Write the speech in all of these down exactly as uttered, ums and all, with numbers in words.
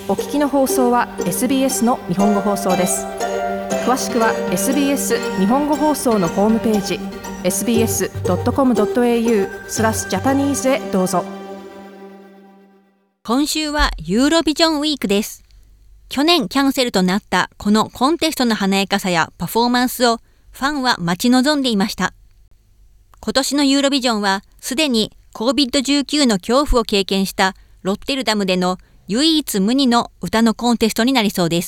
お聞きの放送は エスビーエス の日本語放送です。詳しくは エスビーエス 日本語放送のホームページ エスビーエスドットコムドットエーユー スラスジャパニーズへどうぞ。 今週はユーロビジョンウィークです。去年キャンセルとなったこのコンテストの華やかさやパフォーマンスをファンは待ち望んでいました。今年のユーロビジョンはすでに コービッドじゅうきゅう の恐怖を経験したロッテルダムでの唯一無二の歌のコンテストになりそうです。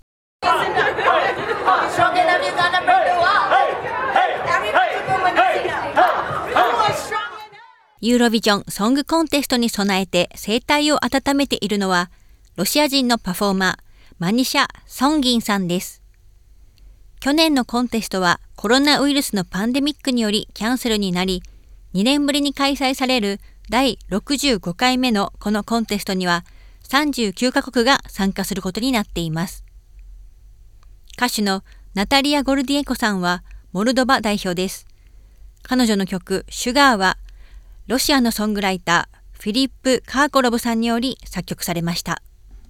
ユーロビジョンソングコンテストに備えて声帯を温めているのはロシア人のパフォーマーマニシャ・ソンギンさんです。去年のコンテストはコロナウイルスのパンデミックによりキャンセルになり、にねんぶりに開催されるだいろくじゅうごかいめのこのコンテストにはさんじゅうきゅうかこくが参加することになっています。歌手のナタリア・ゴルディエコさんはモルドバ代表です。彼女の曲シュガーはロシアのソングライターフィリップ・カーコロブさんにより作曲されました。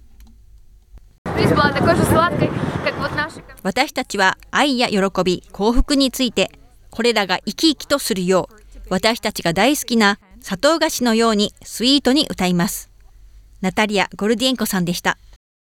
私たちは愛や喜び、幸福についてこれらが生き生きとするよう私たちが大好きな砂糖菓子のようにスイートに歌います。ナタリア・ゴルディエンコさんでした。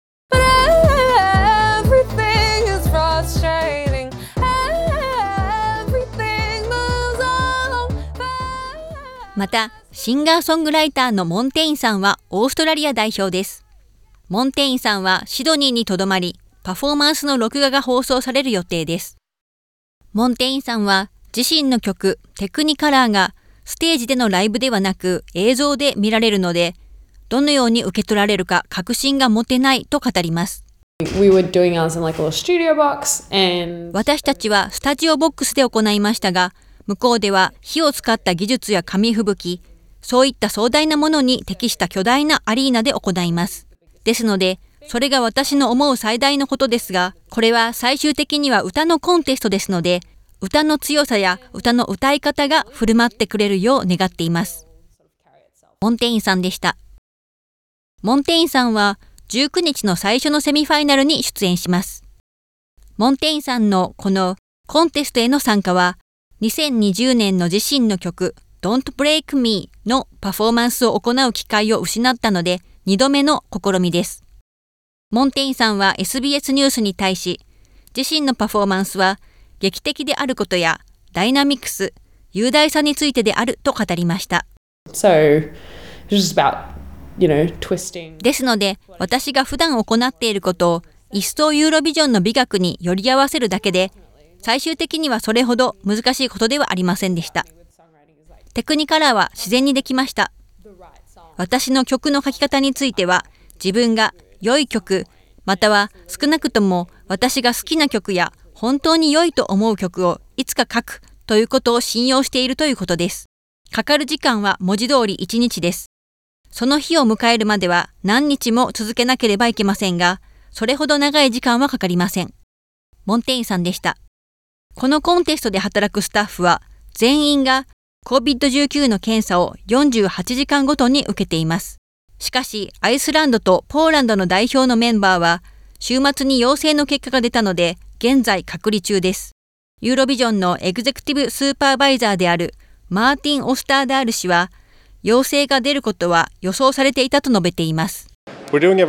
またシンガーソングライターのモンテインさんはオーストラリア代表です。モンテインさんはシドニーにとどまりパフォーマンスの録画が放送される予定です。モンテインさんは自身の曲テクニカラーがステージでのライブではなく映像で見られるので、どのように受け取られるか確信が持てないと語ります。 We were doing ours in like a little studio box and... 私たちはスタジオボックスで行いましたが、向こうでは火を使った技術や紙吹雪、そういった壮大なものに適した巨大なアリーナで行います。ですので、それが私の思う最大のことですが、これは最終的には歌のコンテストですので、歌の強さや歌の歌い方が振る舞ってくれるよう願っています。モンテインさんでした。モンテインさんはじゅうくにちの最初のセミファイナルに出演します。モンテインさんのこのコンテストへの参加は、にせんにじゅうねんの自身の曲 Don't Break Me のパフォーマンスを行う機会を失ったのでにどめの試みです。モンテインさんは エスビーエス ニュースに対し、自身のパフォーマンスは劇的であることやダイナミクス、雄大さについてであると語りました。 So, just about, you know, twisting. ですので、私が普段行っていることを一層ユーロビジョンの美学により合わせるだけで、最終的にはそれほど難しいことではありませんでした。テクニカラーは自然にできました。私の曲の書き方については、自分が良い曲、または少なくとも私が好きな曲や本当に良いと思う曲をいつか書くということを信用しているということです。かかる時間は文字通りいちにちです。その日を迎えるまでは何日も続けなければいけませんが、それほど長い時間はかかりません。モンテインさんでした。このコンテストで働くスタッフは全員が コービッドじゅうきゅう の検査をよんじゅうはちじかんごとに受けています。しかしアイスランドとポーランドの代表のメンバーは週末に陽性の結果が出たので現在隔離中です。ユーロビジョンのエグゼクティブスーパーバイザーであるマーティン・オスターダール氏は、陽性が出ることは予想されていたと述べています。我々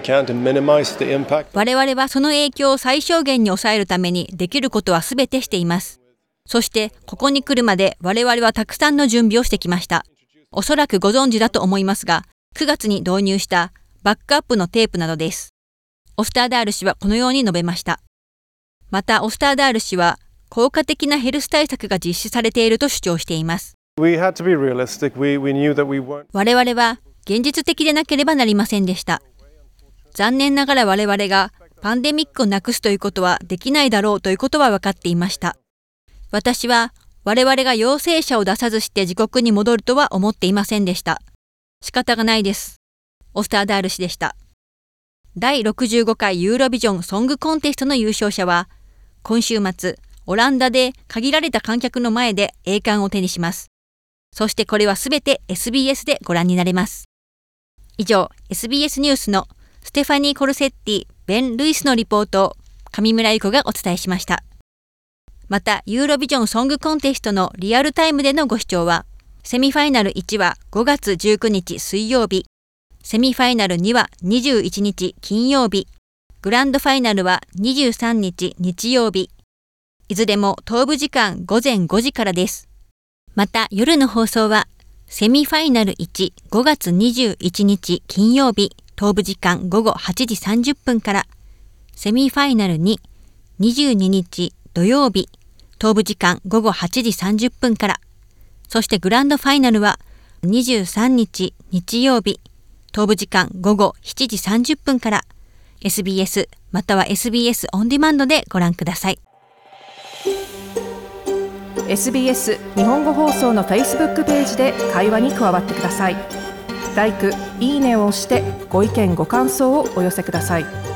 はその影響を最小限に抑えるためにできることはすべてしています。そしてここに来るまで我々はたくさんの準備をしてきました。おそらくご存知だと思いますが、くがつに導入したバックアップのテープなどです。オスターダール氏はこのように述べました。またオスターダール氏は効果的なヘルス対策が実施されていると主張しています。 We had to be realistic. We, we knew that we weren't... 我々は現実的でなければなりませんでした。残念ながら我々がパンデミックをなくすということはできないだろうということは分かっていました。私は我々が陽性者を出さずして自国に戻るとは思っていませんでした。仕方がないです。オスターダール氏でした。だいろくじゅうごかいユーロビジョンソングコンテストの優勝者は、今週末、オランダで限られた観客の前で栄冠を手にします。そしてこれはすべて エスビーエス でご覧になれます。以上、エスビーエス ニュースのステファニー・コルセッティ、ベン・ルイスのリポートを上村ゆ子がお伝えしました。また、ユーロビジョンソングコンテストのリアルタイムでのご視聴は、セミファイナルいちはごがつじゅうくにち水曜日、セミファイナルにはにじゅういちにち金曜日、グランドファイナルはにじゅうさんにち日曜日、いずれも東部時間ごぜんごじからです。また、夜の放送は、セミファイナルいち、ごがつにじゅういちにち金曜日、東部時間ごごはちじさんじゅっぷんから、セミファイナルに、にじゅうににち土曜日、東部時間ごごはちじさんじゅっぷんから、そしてグランドファイナルはにじゅうさんにち日曜日、東部時間ごごしちじさんじゅっぷんから、エスビーエス または エスビーエス オンデマンドでご覧ください。 エスビーエス 日本語放送の Facebook ページで会話に加わってください。ライク、いいねを押してご意見ご感想をお寄せください。